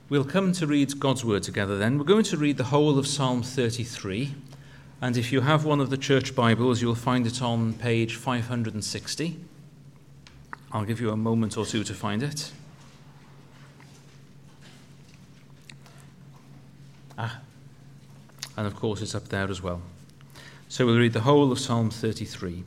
We'll come to read God's word together then. We're going to read the whole of Psalm 33. And if you have one of the church Bibles, you'll find it on page 560. I'll give you a moment or two to find it. And of course it's up there as well. So we'll read the whole of Psalm 33.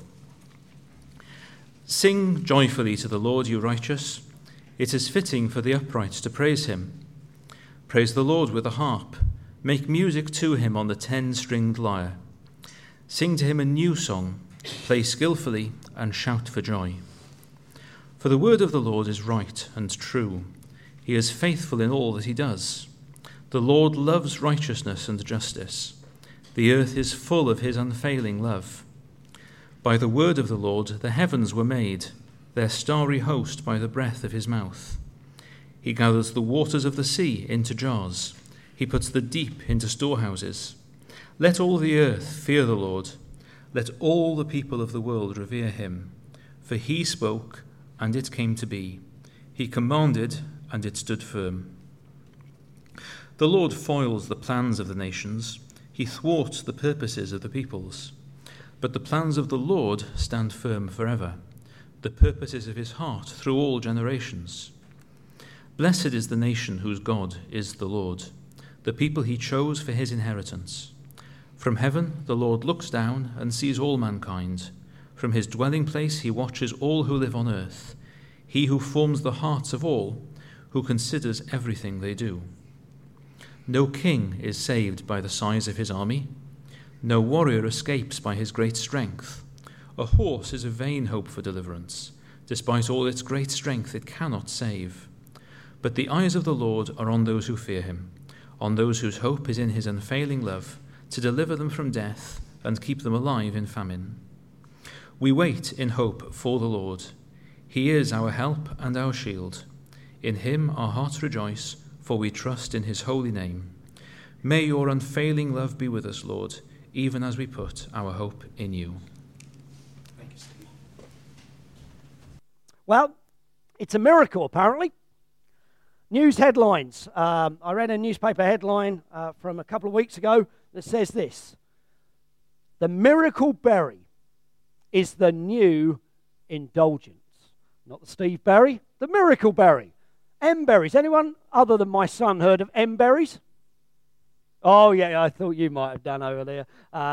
Sing joyfully to the Lord, you righteous. It is fitting for the upright to praise him. Praise the Lord with a harp. Make music to him on the 10-stringed lyre. Sing to him a new song. Play skillfully and shout for joy. For the word of the Lord is right and true. He is faithful in all that he does. The Lord loves righteousness and justice. The earth is full of his unfailing love. By the word of the Lord the heavens were made, their starry host by the breath of his mouth. He gathers the waters of the sea into jars. He puts the deep into storehouses. Let all the earth fear the Lord. Let all the people of the world revere him. For he spoke, and it came to be. He commanded, and it stood firm. The Lord foils the plans of the nations. He thwarts the purposes of the peoples. But the plans of the Lord stand firm forever, the purposes of his heart through all generations. Blessed is the nation whose God is the Lord, the people he chose for his inheritance. From heaven the Lord looks down and sees all mankind. From his dwelling place he watches all who live on earth, he who forms the hearts of all, who considers everything they do. No king is saved by the size of his army. No warrior escapes by his great strength. A horse is a vain hope for deliverance. Despite all its great strength, it cannot save. But the eyes of the Lord are on those who fear him, on those whose hope is in his unfailing love, to deliver them from death and keep them alive in famine. We wait in hope for the Lord. He is our help and our shield. In him our hearts rejoice, for we trust in his holy name. May your unfailing love be with us, Lord, even as we put our hope in you. Thank you, Steve. Well, it's a miracle, apparently. News headlines. I read a newspaper headline from a couple of weeks ago that says this: the miracle berry is the new indulgence. Not the Steve berry, the miracle berry. M-berries. Anyone other than my son heard of M-berries? Oh, yeah, I thought you might have done over there.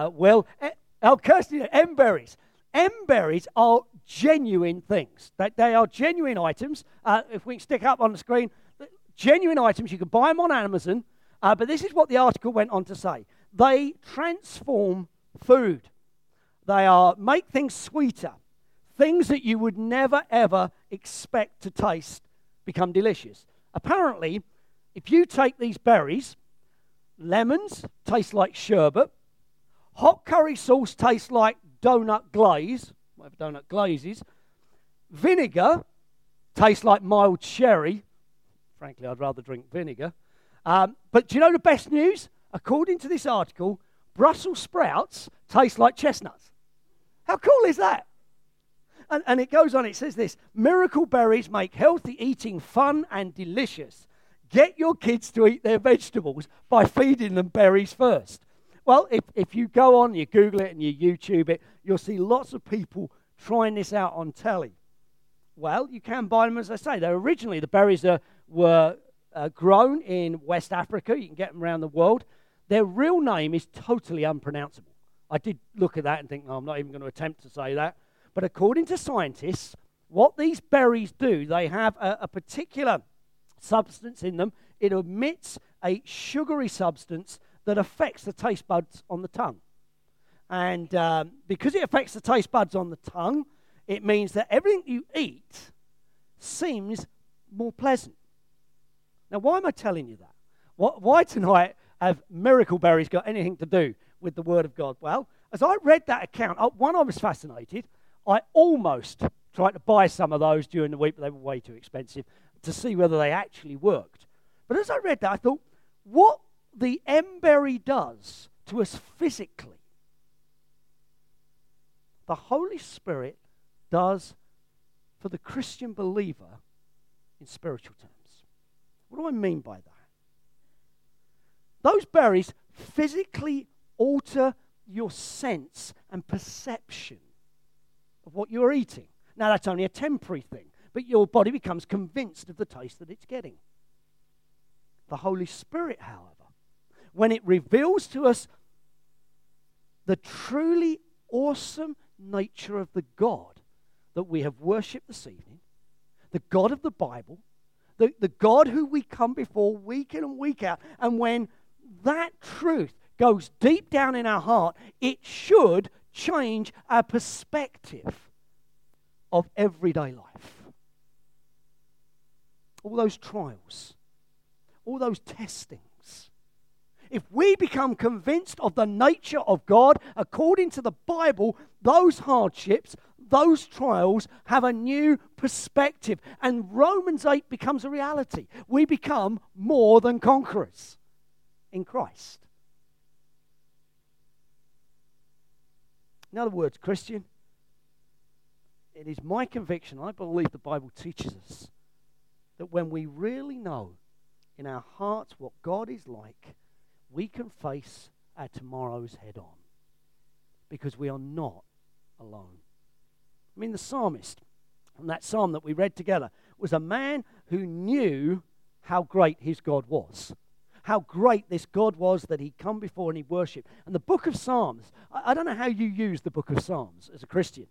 Kirsty, M-berries. M-berries are genuine things. They are genuine items. If we can stick up on the screen, genuine items. You can buy them on Amazon. But this is what the article went on to say. They transform food. They make things sweeter. Things that you would never, ever expect to taste become delicious. Apparently, if you take these berries, lemons taste like sherbet, hot curry sauce tastes like donut glaze, whatever donut glaze is, vinegar tastes like mild sherry. Frankly, I'd rather drink vinegar. But do you know the best news? According to this article, Brussels sprouts taste like chestnuts. How cool is that? And it goes on, it says this: miracle berries make healthy eating fun and delicious. Get your kids to eat their vegetables by feeding them berries first. Well, if you go on, you Google it and you YouTube it, you'll see lots of people trying this out on telly. Well, you can buy them, as I say. Originally, the berries were grown in West Africa. You can get them around the world. Their real name is totally unpronounceable. I did look at that and think, no, I'm not even going to attempt to say that. But according to scientists, what these berries do, they have a particular substance in them. It emits a sugary substance that affects the taste buds on the tongue. And because it affects the taste buds on the tongue, it means that everything you eat seems more pleasant. Now, why am I telling you that? Why tonight have miracle berries got anything to do with the Word of God? Well, as I read that account, I was fascinated. I almost tried to buy some of those during the week, but they were way too expensive, to see whether they actually worked. But as I read that, I thought, what the M-berry does to us physically, the Holy Spirit does for the Christian believer in spiritual terms. What do I mean by that? those berries physically alter your sense and perception of what you're eating. Now, that's only a temporary thing, but your body becomes convinced of the taste that it's getting. The Holy Spirit, however, when it reveals to us the truly awesome nature of the God that we have worshipped this evening, the God of the Bible, the God who we come before week in and week out, and when that truth goes deep down in our heart, it should change our perspective of everyday life. All those trials, all those testings. If we become convinced of the nature of God according to the Bible, those hardships, those trials have a new perspective. And Romans 8 becomes a reality. We become more than conquerors in Christ. In other words, Christian, it is my conviction, I believe the Bible teaches us, that when we really know in our hearts what God is like, we can face our tomorrows head on, because we are not alone. I mean, the psalmist, from that psalm that we read together, was a man who knew how great his God was. How great this God was that he'd come before and he worshipped. And the book of Psalms, I don't know how you use the book of Psalms as a Christian.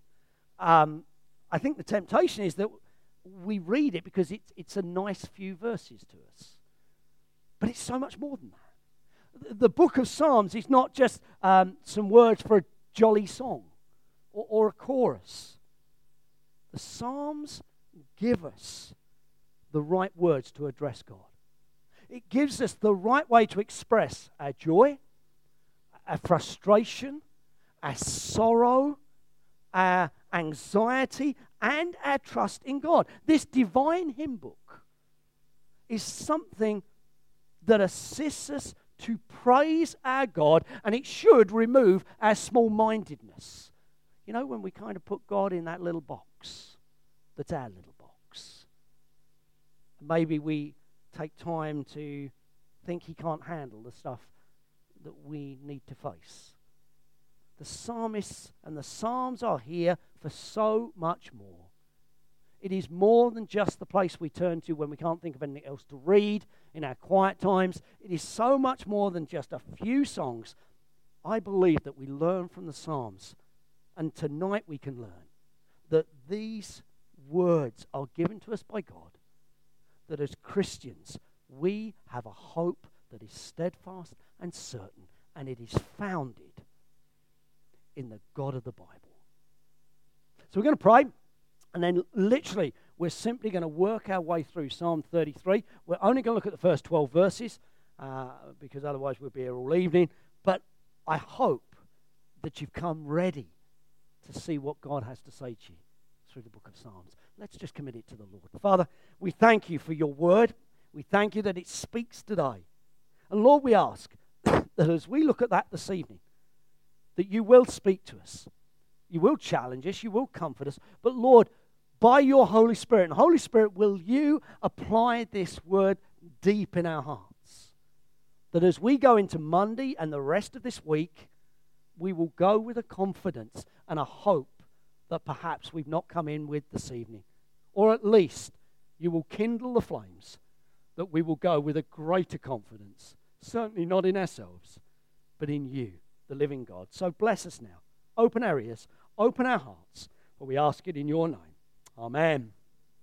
I think the temptation is that we read it because it's a nice few verses to us. But it's so much more than that. The book of Psalms is not just some words for a jolly song or a chorus. The Psalms give us the right words to address God. It gives us the right way to express our joy, our frustration, our sorrow, our anxiety, and our trust in God. This divine hymn book is something that assists us to praise our God, and it should remove our small-mindedness. You know, when we kind of put God in that little box, that's our little box. Maybe we take time to think he can't handle the stuff that we need to face. The psalmists and the Psalms are here for so much more. It is more than just the place we turn to when we can't think of anything else to read in our quiet times. It is so much more than just a few songs. I believe that we learn from the Psalms, and tonight we can learn that these words are given to us by God, that as Christians we have a hope that is steadfast and certain, and it is founded in the God of the Bible. So we're going to pray, and then literally we're simply going to work our way through Psalm 33. We're only going to look at the first 12 verses because otherwise we'll be here all evening. But I hope that you've come ready to see what God has to say to you through the book of Psalms. Let's just commit it to the Lord. Father, we thank you for your word. We thank you that it speaks today. And Lord, we ask that as we look at that this evening, that you will speak to us. You will challenge us. You will comfort us. But Lord, by your Holy Spirit, and Holy Spirit, will you apply this word deep in our hearts? That as we go into Monday and the rest of this week, we will go with a confidence and a hope that perhaps we've not come in with this evening. Or at least you will kindle the flames, that we will go with a greater confidence, certainly not in ourselves, but in you, the living God. So bless us now. Open our ears, open our hearts, for we ask it in your name. Amen.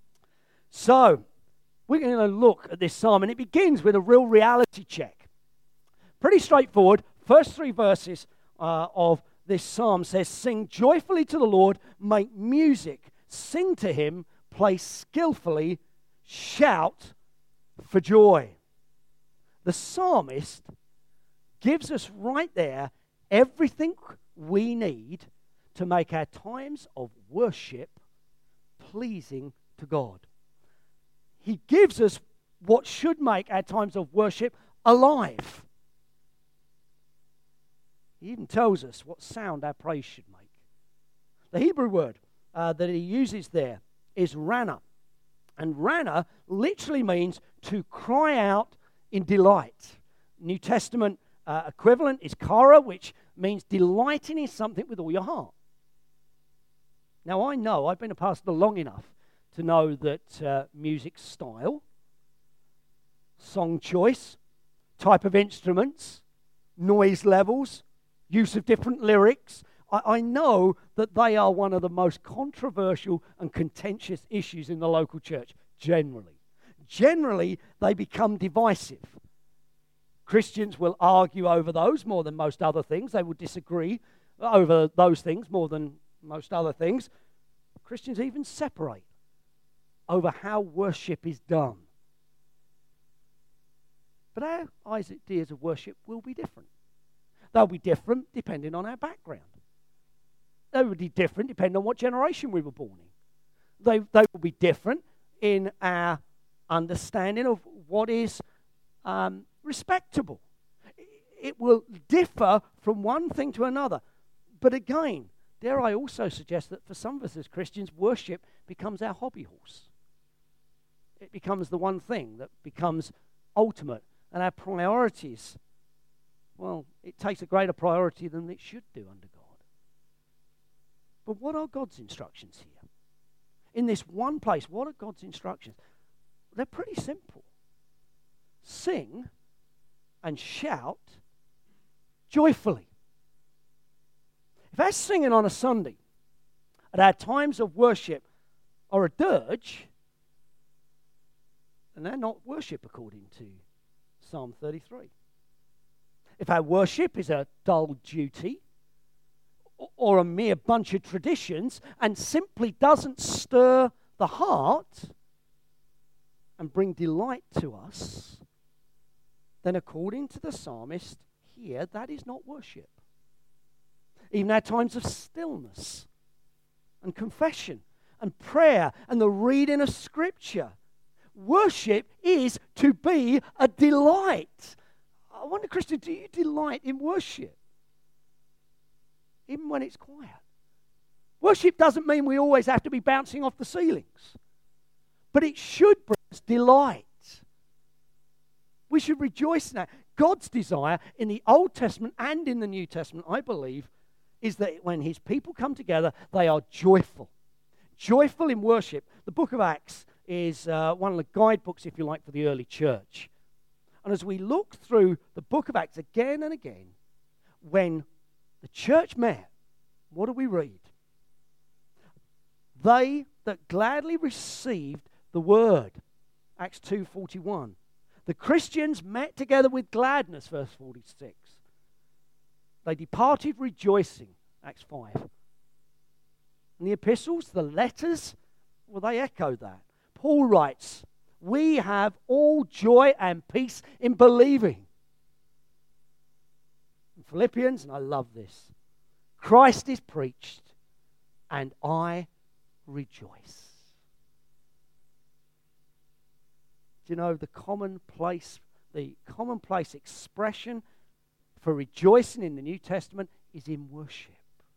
So, we're going to look at this psalm, and it begins with a real reality check. Pretty straightforward. First 3 verses of this psalm says, "Sing joyfully to the Lord, make music, sing to him, play skillfully, shout for joy." The psalmist gives us right there everything we need to make our times of worship pleasing to God. He gives us what should make our times of worship alive. He even tells us what sound our praise should make. The Hebrew word that he uses there is rana. And rana literally means to cry out in delight. New Testament equivalent is chara, which means delighting in something with all your heart. Now, I know, I've been a pastor long enough to know that music style, song choice, type of instruments, noise levels, use of different lyrics, I know that they are one of the most controversial and contentious issues in the local church, generally. Generally, they become divisive. Christians will argue over those more than most other things. They will disagree over those things more than most other things. Christians even separate over how worship is done. But our ideas of worship will be different. They'll be different depending on our background. They will be different depending on what generation we were born in. They will be different in our understanding of what is respectable. It will differ from one thing to another. But again, dare I also suggest that for some of us as Christians, worship becomes our hobby horse. It becomes the one thing that becomes ultimate. And our priorities, well, it takes a greater priority than it should do under God. But what are God's instructions here? In this one place, what are God's instructions? They're pretty simple. Sing and shout joyfully. If our singing on a Sunday at our times of worship are a dirge, then they're not worship according to Psalm 33. If our worship is a dull duty or a mere bunch of traditions and simply doesn't stir the heart and bring delight to us, then according to the psalmist here, that is not worship. Even our times of stillness and confession and prayer and the reading of Scripture, worship is to be a delight. I wonder, Christian, do you delight in worship? Even when it's quiet. Worship doesn't mean we always have to be bouncing off the ceilings. But it should bring us delight. We should rejoice in that. God's desire in the Old Testament and in the New Testament, I believe, is that when his people come together, they are joyful. Joyful in worship. The book of Acts is one of the guidebooks, if you like, for the early church. And as we look through the book of Acts again and again, when the church met, what do we read? They that gladly received the word. Acts 2:41. The Christians met together with gladness, verse 46. They departed rejoicing, Acts 5. And the epistles, the letters, well, they echo that. Paul writes, we have all joy and peace in believing. In Philippians, and I love this, Christ is preached, and I rejoice. Do you know the commonplace expression for rejoicing in the New Testament is in worship?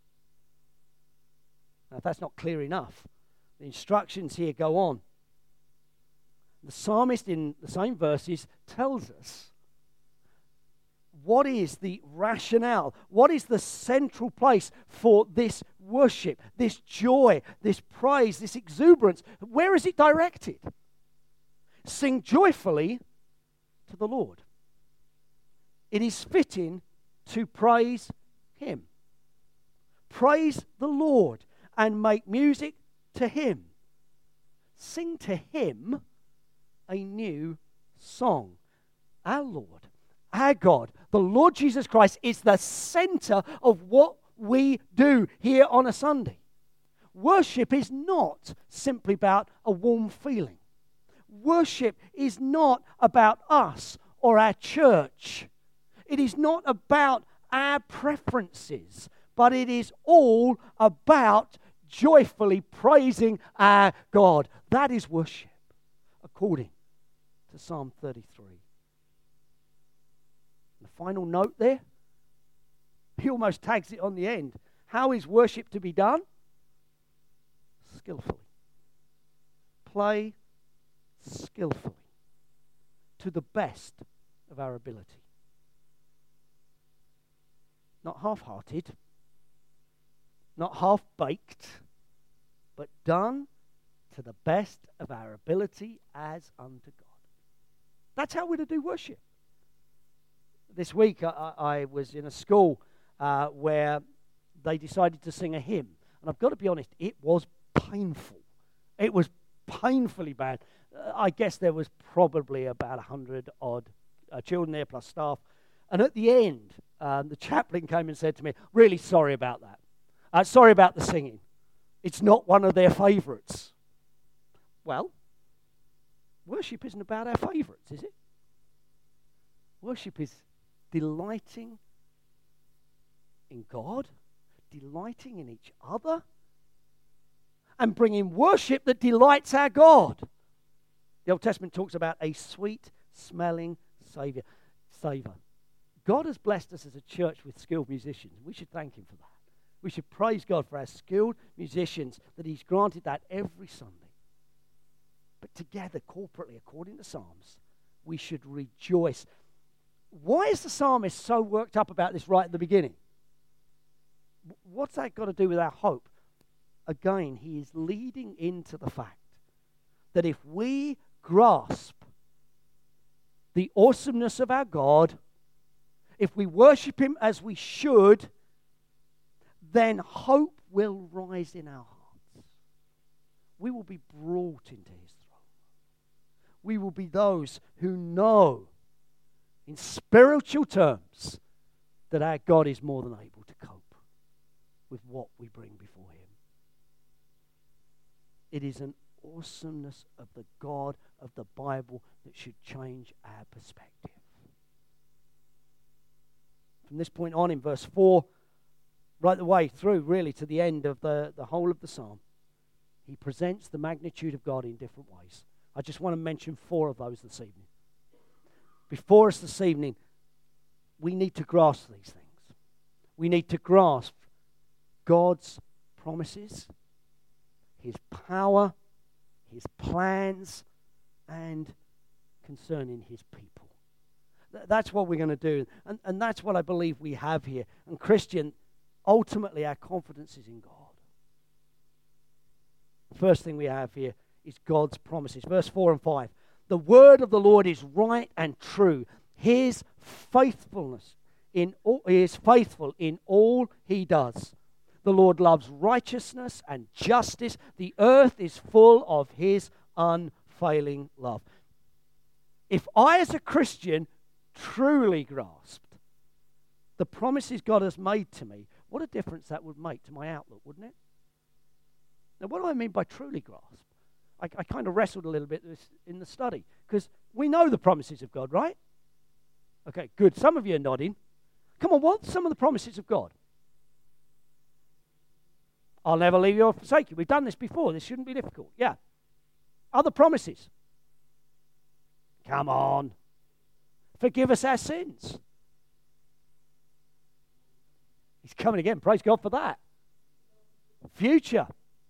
Now, if that's not clear enough, the instructions here go on. The psalmist in the same verses tells us what is the rationale, what is the central place for this worship, this joy, this praise, this exuberance. Where is it directed? Sing joyfully to the Lord. It is fitting to praise him. Praise the Lord and make music to him. Sing to him a new song. Our Lord, our God, the Lord Jesus Christ is the center of what we do here on a Sunday. Worship is not simply about a warm feeling. Worship is not about us or our church. It is not about our preferences, but it is all about joyfully praising our God. That is worship, according to Psalm 33. The final note there, he almost tags it on the end. How is worship to be done? Skillfully. Play skillfully, to the best of our ability. not half-hearted, not half-baked, but done to the best of our ability as unto God. That's how we're to do worship. This week I was in a school where they decided to sing a hymn. And I've got to be honest, it was painful. It was painfully bad. I guess there was probably about 100 odd children there plus staff. And at the end, the chaplain came and said to me, really sorry about that. Sorry about the singing. It's not one of their favourites. Well, worship isn't about our favourites, is it? Worship is delighting in God, delighting in each other, and bringing worship that delights our God. The Old Testament talks about a sweet-smelling savour. God has blessed us as a church with skilled musicians. We should thank him for that. We should praise God for our skilled musicians, that he's granted that every Sunday. But together, corporately, according to Psalms, we should rejoice. Why is the psalmist so worked up about this right at the beginning? What's that got to do with our hope? Again, he is leading into the fact that if we grasp the awesomeness of our God, if we worship him as we should, then hope will rise in our hearts. We will be brought into his throne. We will be those who know in spiritual terms that our God is more than able to cope with what we bring before him. It is an awesomeness of the God of the Bible that should change our perspective. From this point on in verse 4, right the way through really to the end of the whole of the psalm, he presents the magnitude of God in different ways. I just want to mention 4 of those this evening. Before us this evening, we need to grasp these things. We need to grasp God's promises, his power, his plans, and concerning his people. That's what we're going to do. And that's what I believe we have here. And Christian, ultimately our confidence is in God. The first thing we have here is God's promises. Verse 4 and 5. The word of the Lord is right and true. His faithfulness he is faithful in all he does. The Lord loves righteousness and justice. The earth is full of his unfailing love. If I as a Christian truly grasped the promises God has made to me, what a difference that would make to my outlook, wouldn't it? Now, what do I mean by truly grasp? I kind of wrestled a little bit in the study, because we know the promises of God, right? Okay, good. Some of you are nodding. Come on, what's some of the promises of God? I'll never leave you or forsake you. We've done this before. This shouldn't be difficult. Yeah. Other promises. Come on. Forgive us our sins. He's coming again. Praise God for that. Future.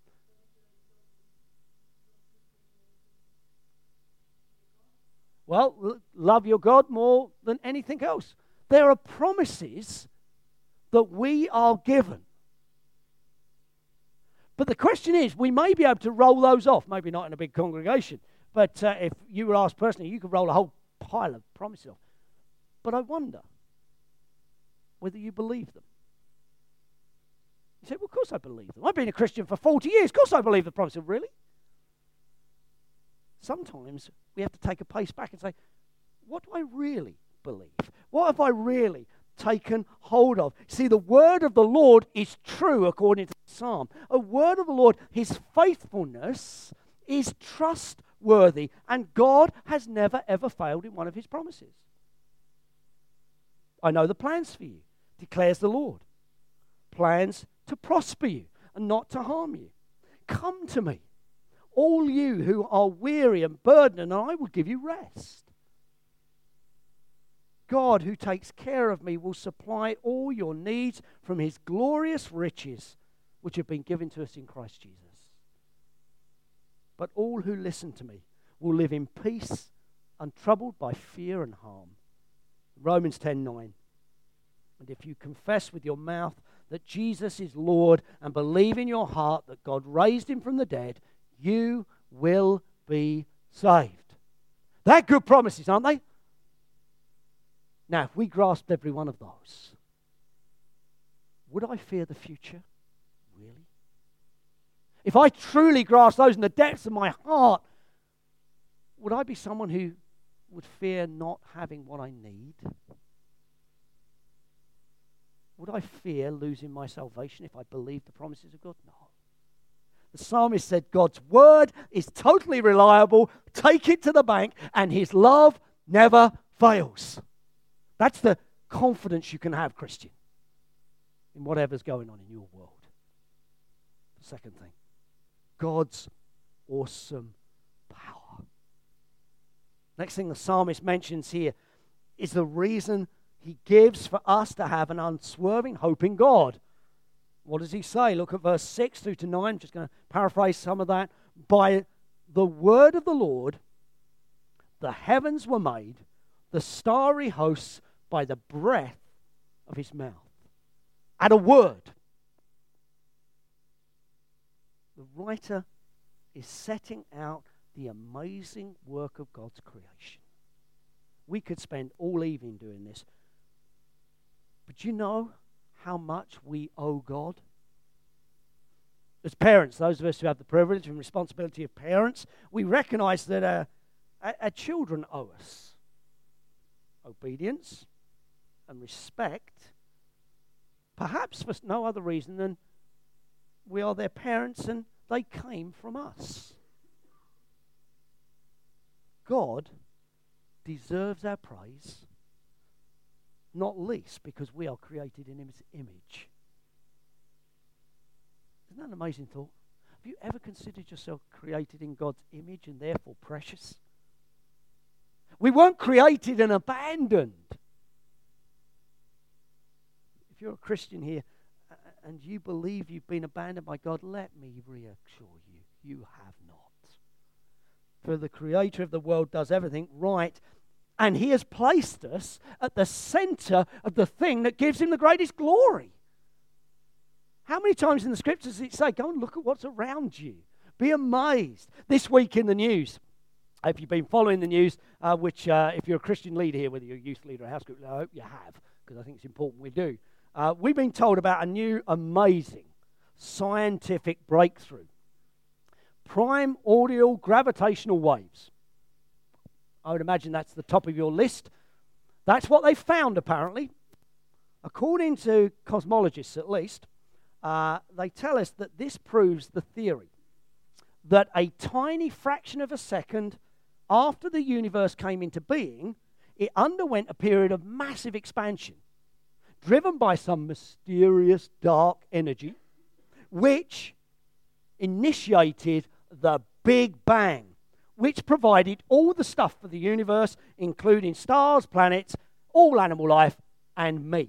Well, love your God more than anything else. There are promises that we are given. But the question is, we may be able to roll those off, maybe not in a big congregation, but if you were asked personally, you could roll a whole pile of promises off. But I wonder whether you believe them. You say, well, of course I believe them. I've been a Christian for 40 years. Of course I believe the promises. Really? Sometimes we have to take a pace back and say, what do I really believe? What have I really taken hold of? See, the word of the Lord is true according to the Psalm. A word of the Lord, his faithfulness is trustworthy, and God has never ever failed in one of his promises. I know the plans for you, declares the Lord. Plans to prosper you and not to harm you. Come to me, all you who are weary and burdened, and I will give you rest. God, who takes care of me, will supply all your needs from his glorious riches, which have been given to us in Christ Jesus. But all who listen to me will live in peace, untroubled by fear and harm. Romans 10:9. And if you confess with your mouth that Jesus is Lord and believe in your heart that God raised him from the dead, you will be saved. They're good promises, aren't they? Now, if we grasped every one of those, would I fear the future? Really? If I truly grasped those in the depths of my heart, would I be someone who would fear not having what I need? Would I fear losing my salvation if I believed the promises of God? No. The psalmist said God's word is totally reliable. Take it to the bank, and his love never fails. That's the confidence you can have, Christian, in whatever's going on in your world. The second thing, God's awesome power. Next thing the psalmist mentions here is the reason he gives for us to have an unswerving hope in God. What does he say? Look at verse 6 through to 9. I'm just going to paraphrase some of that. By the word of the Lord, the heavens were made, the starry hosts by the breath of his mouth. At a word. The writer is setting out the amazing work of God's creation. We could spend all evening doing this. But you know how much we owe God? As parents, those of us who have the privilege and responsibility of parents, we recognize that our children owe us obedience and respect, perhaps for no other reason than we are their parents and they came from us. God deserves our praise, not least because we are created in his image. Isn't that an amazing thought? Have you ever considered yourself created in God's image and therefore precious? We weren't created and abandoned. If you're a Christian here and you believe you've been abandoned by God, let me reassure you, you have not. For the creator of the world does everything right, and he has placed us at the center of the thing that gives him the greatest glory. How many times in the scriptures does it say, go and look at what's around you? Be amazed. This week in the news, if you've been following the news, which if you're a Christian leader here, whether you're a youth leader or a house group, I hope you have, because I think it's important we do. We've been told about a new amazing scientific breakthrough. Primordial gravitational waves. I would imagine that's the top of your list. That's what they found, apparently. According to cosmologists, at least, they tell us that this proves the theory that a tiny fraction of a second after the universe came into being, it underwent a period of massive expansion, driven by some mysterious dark energy, which initiated the Big Bang, which provided all the stuff for the universe, including stars, planets, all animal life, and me.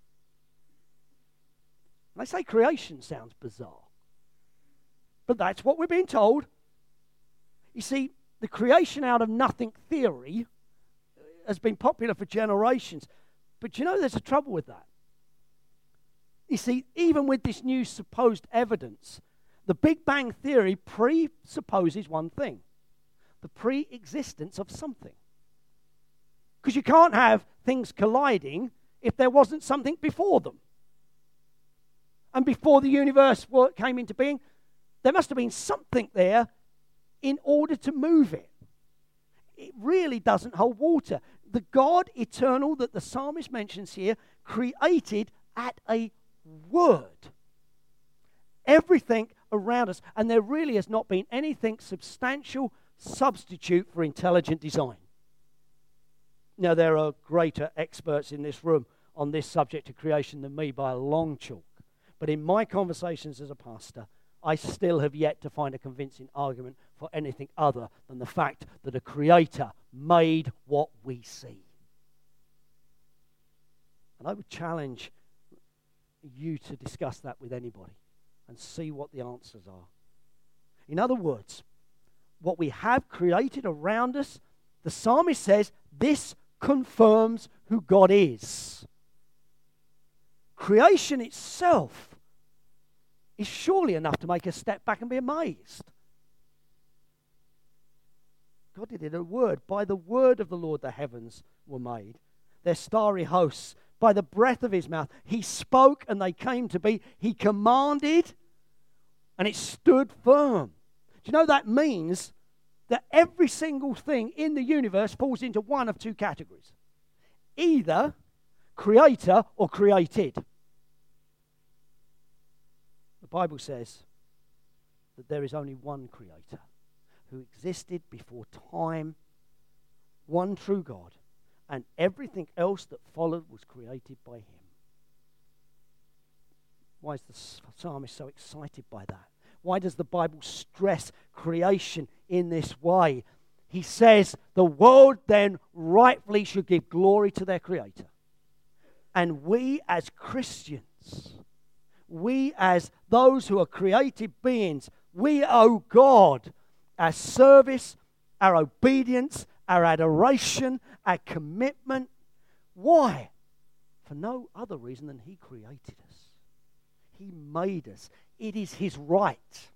They say creation sounds bizarre, but that's what we're being told. You see, the creation out of nothing theory has been popular for generations, but you know there's a trouble with that. You see, even with this new supposed evidence, the Big Bang Theory presupposes one thing: the pre-existence of something. Because you can't have things colliding if there wasn't something before them. And before the universe came into being, there must have been something there in order to move it. It really doesn't hold water. The God eternal that the psalmist mentions here created at a word everything around us, and there really has not been anything substantial substitute for intelligent design. Now, there are greater experts in this room on this subject of creation than me by a long chalk, but in my conversations as a pastor, I still have yet to find a convincing argument for anything other than the fact that a creator made what we see. And I would challenge you to discuss that with anybody and see what the answers are. In other words, what we have created around us, the psalmist says, this confirms who God is. creation itself is surely enough to make us step back and be amazed. God did it in a word. By the word of the Lord the heavens were made, their starry hosts. By the breath of his mouth, he spoke and they came to be. He commanded and it stood firm. Do you know that means that every single thing in the universe falls into one of two categories? Either creator or created. The Bible says that there is only one creator who existed before time, one true God, and everything else that followed was created by him. Why is the psalmist so excited by that? Why does the Bible stress creation in this way? He says the world then rightfully should give glory to their Creator. And we as Christians, we as those who are created beings, we owe God our service, our obedience, our adoration, our commitment. Why? For no other reason than he created us. He made us. It is his right.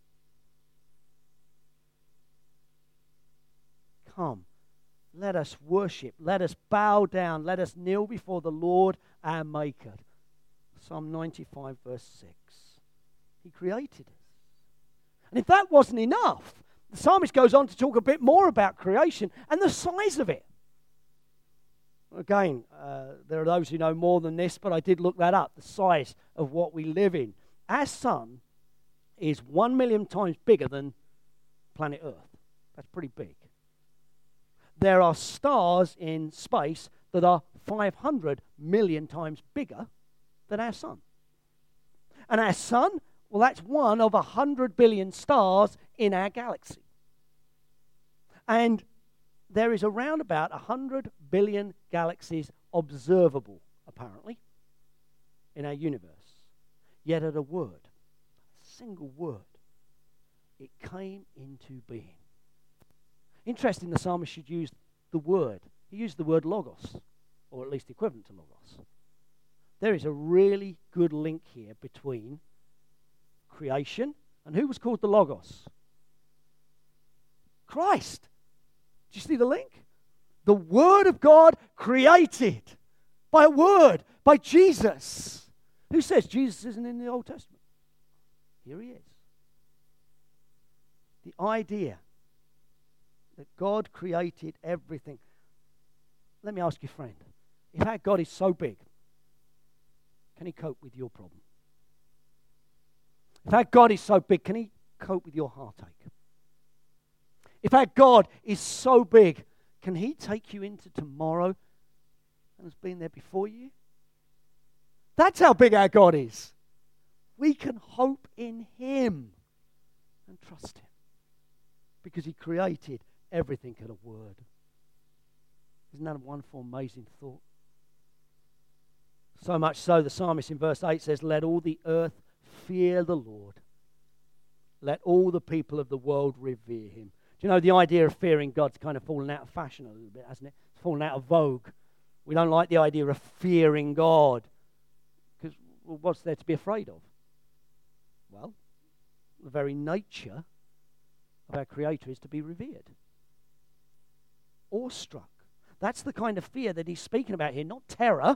Come, let us worship. Let us bow down. Let us kneel before the Lord our Maker. Psalm 95 verse 6. He created us. And if that wasn't enough, the psalmist goes on to talk a bit more about creation and the size of it. Again, there are those who know more than this, but I did look that up, the size of what we live in. Our sun is 1 million times bigger than planet Earth. That's pretty big. There are stars in space that are 500 million times bigger than our sun. And our sun, well, that's one of 100 billion stars in our galaxy. And there is around about 100 billion galaxies observable, apparently, in our universe. Yet at a word, a single word, it came into being. Interesting, the psalmist should use the word. He used the word logos, or at least equivalent to logos. There is a really good link here between creation and who was called the logos? Christ. Do you see the link? The Word of God created by a word, by Jesus. Who says Jesus isn't in the Old Testament? Here he is. The idea that God created everything. Let me ask you, friend, if our God is so big, can he cope with your problem? If our God is so big, can he cope with your heartache? If our God is so big, can he take you into tomorrow and has been there before you? That's how big our God is. We can hope in him and trust him because he created everything at a word. Isn't that a wonderful, amazing thought? So much so, the psalmist in verse 8 says, "Let all the earth fear the Lord. Let all the people of the world revere him." Do you know, the idea of fearing God's kind of fallen out of fashion a little bit, hasn't it? It's fallen out of vogue. We don't like the idea of fearing God. Because, well, what's there to be afraid of? Well, the very nature of our Creator is to be revered. Awestruck. That's the kind of fear that he's speaking about here, not terror.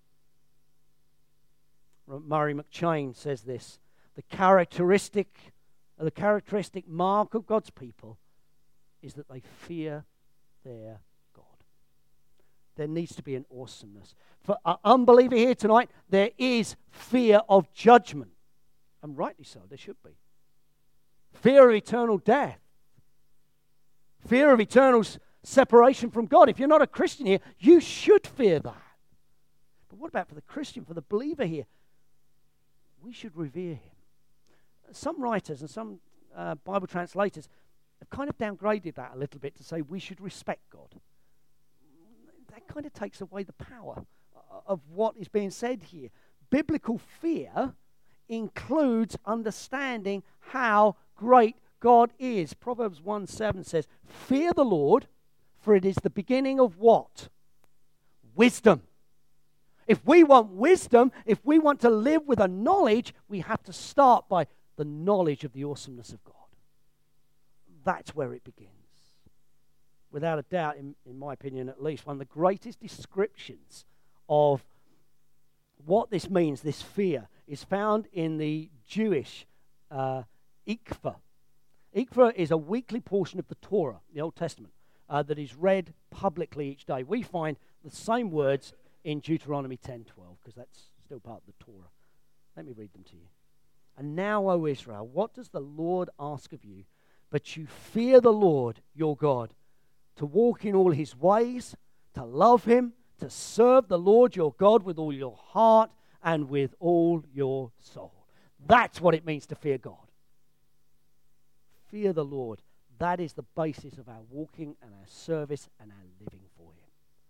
Murray McCheyne says this: the characteristic mark of God's people is that they fear their God. There needs to be an awesomeness. For an unbeliever here tonight, there is fear of judgment. And rightly so, there should be. Fear of eternal death. Fear of eternal separation from God. If you're not a Christian here, you should fear that. But what about for the Christian, for the believer here? We should revere him. Some writers and some Bible translators have kind of downgraded that a little bit to say we should respect God. That kind of takes away the power of what is being said here. Biblical fear includes understanding how great God is. Proverbs 1:7 says, "Fear the Lord, for it is the beginning of" what? Wisdom. If we want wisdom, if we want to live with a knowledge, we have to start by the knowledge of the awesomeness of God. That's where it begins. Without a doubt, in my opinion at least, one of the greatest descriptions of what this means, this fear, is found in the Jewish Ikva. Ikva is a weekly portion of the Torah, the Old Testament, that is read publicly each day. We find the same words in Deuteronomy 10:12, because that's still part of the Torah. Let me read them to you. And now, O Israel, what does the Lord ask of you? But you fear the Lord your God, to walk in all his ways, to love him, to serve the Lord your God with all your heart and with all your soul. That's what it means to fear God. Fear the Lord. That is the basis of our walking and our service and our living for him.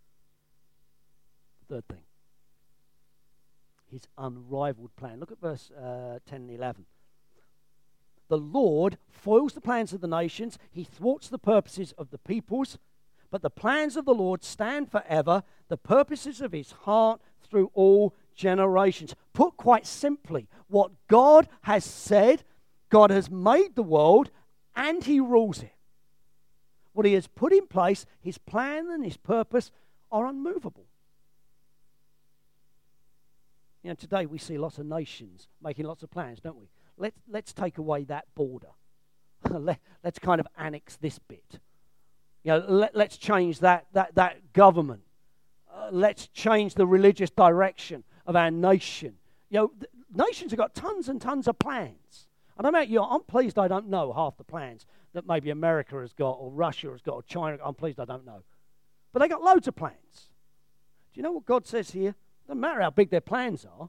Third thing, his unrivaled plan. Look at verse 10 and 11. The Lord foils the plans of the nations. He thwarts the purposes of the peoples. But the plans of the Lord stand forever, the purposes of his heart through all generations. Put quite simply, what God has said, God has made the world and he rules it. What he has put in place, his plan and his purpose are unmovable. You know, today we see lots of nations making lots of plans, don't we? Let's take away that border. Let's kind of annex this bit. You know, let's change that government. Let's change the religious direction of our nation. You know, nations have got tons and tons of plans. I don't know about you, I'm pleased I don't know half the plans that maybe America has got, or Russia has got, or China. I'm pleased I don't know. But they got loads of plans. Do you know what God says here? Doesn't matter how big their plans are.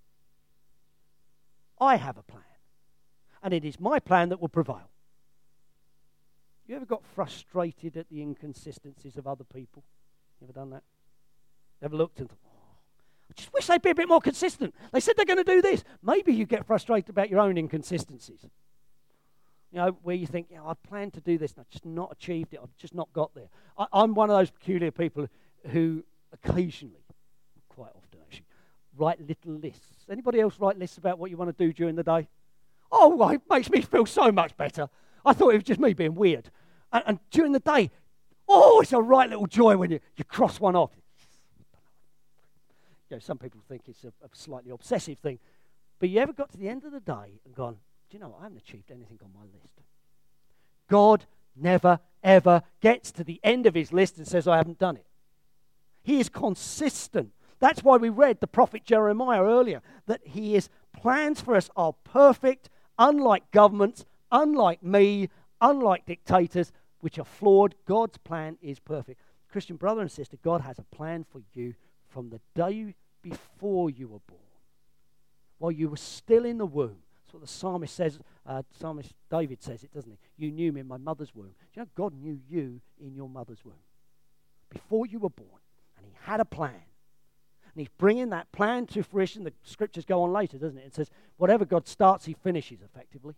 I have a plan. And it is my plan that will prevail. You ever got frustrated at the inconsistencies of other people? You ever done that? Ever looked and thought, I just wish they'd be a bit more consistent. They said they're going to do this. Maybe you get frustrated about your own inconsistencies. You know, where you think, I planned to do this and I've just not achieved it. I've just not got there. I'm one of those peculiar people who occasionally, quite often actually, write little lists. Anybody else write lists about what you want to do during the day? Oh, well, it makes me feel so much better. I thought it was just me being weird. And during the day, it's a right little joy when you cross one off. You know, some people think it's a slightly obsessive thing. But you ever got to the end of the day and gone, do you know what? I haven't achieved anything on my list. God never, ever gets to the end of his list and says, I haven't done it. He is consistent. That's why we read the prophet Jeremiah earlier, that his plans for us are perfect, unlike governments, unlike me, unlike dictators, which are flawed. God's plan is perfect. Christian brother and sister, God has a plan for you from the day before you were born. While you were still in the womb. That's what the psalmist says. Psalmist David says it, doesn't he? You knew me in my mother's womb. Do you know God knew you in your mother's womb? Before you were born. And he had a plan. And he's bringing that plan to fruition. The scriptures go on later, doesn't it? It says, whatever God starts, he finishes, effectively.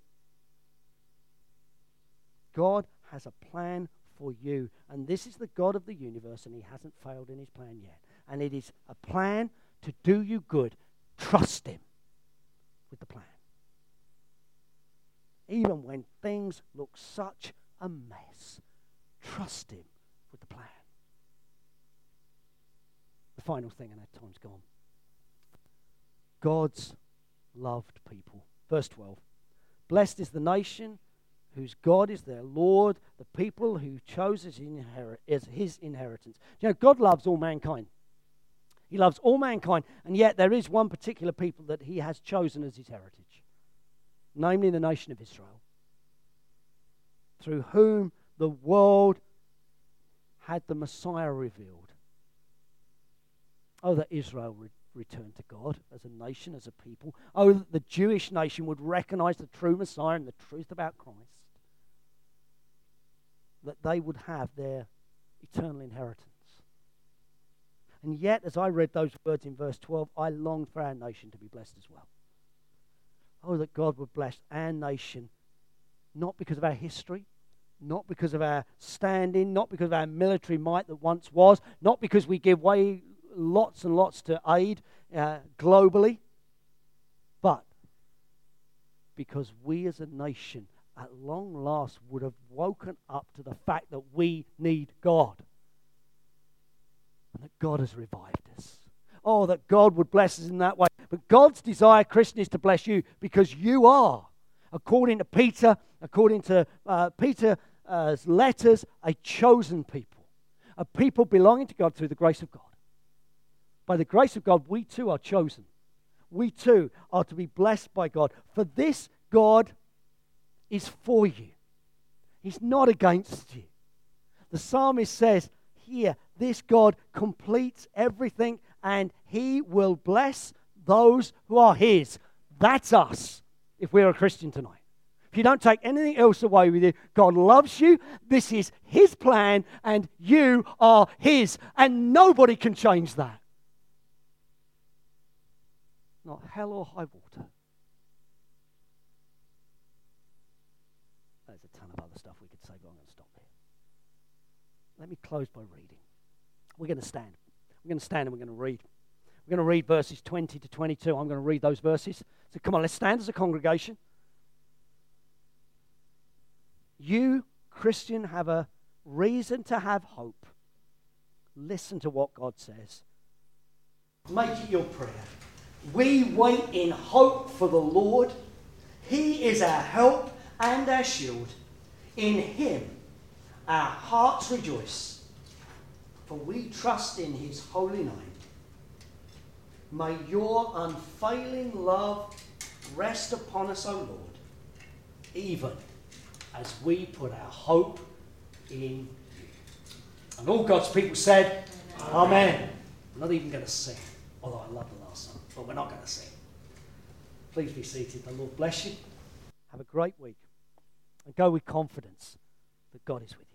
God has a plan for you. And this is the God of the universe, and he hasn't failed in his plan yet. And it is a plan to do you good. Trust him with the plan. Even when things look such a mess, trust him with the plan. The final thing, and our time's gone. God's loved people. Verse 12. Blessed is the nation whose God is their Lord, the people who chose as his inheritance. You know, God loves all mankind. He loves all mankind, and yet there is one particular people that he has chosen as his heritage, namely the nation of Israel, through whom the world had the Messiah revealed. Oh, that Israel would return to God as a nation, as a people. Oh, that the Jewish nation would recognize the true Messiah and the truth about Christ. That they would have their eternal inheritance. And yet, as I read those words in verse 12, I longed for our nation to be blessed as well. Oh, that God would bless our nation, not because of our history, not because of our standing, not because of our military might that once was, not because we give way lots and lots to aid globally. But because we as a nation at long last would have woken up to the fact that we need God. And that God has revived us. Oh, that God would bless us in that way. But God's desire, Christian, is to bless you because you are, according to Peter, according to Peter's letters, a chosen people. A people belonging to God through the grace of God. By the grace of God, we too are chosen. We too are to be blessed by God. For this God is for you. He's not against you. The psalmist says here, this God completes everything and he will bless those who are his. That's us, if we're a Christian tonight. If you don't take anything else away with you, God loves you, this is his plan, and you are his. And nobody can change that. Not hell or high water. There's a ton of other stuff we could say, but I'm going to stop here. Let me close by reading. We're going to stand. We're going to stand and we're going to read. We're going to read verses 20 to 22. I'm going to read those verses. So come on, let's stand as a congregation. You, Christian, have a reason to have hope. Listen to what God says. Make it your prayer. We wait in hope for the Lord. He is our help and our shield. In him our hearts rejoice, for we trust in his holy name. May your unfailing love rest upon us, O Lord, even as we put our hope in you. And all God's people said, Amen. I'm not even going to sing, although I love the last song, but we're not going to sing. Please be seated. The Lord bless you. Have a great week. And go with confidence that God is with you.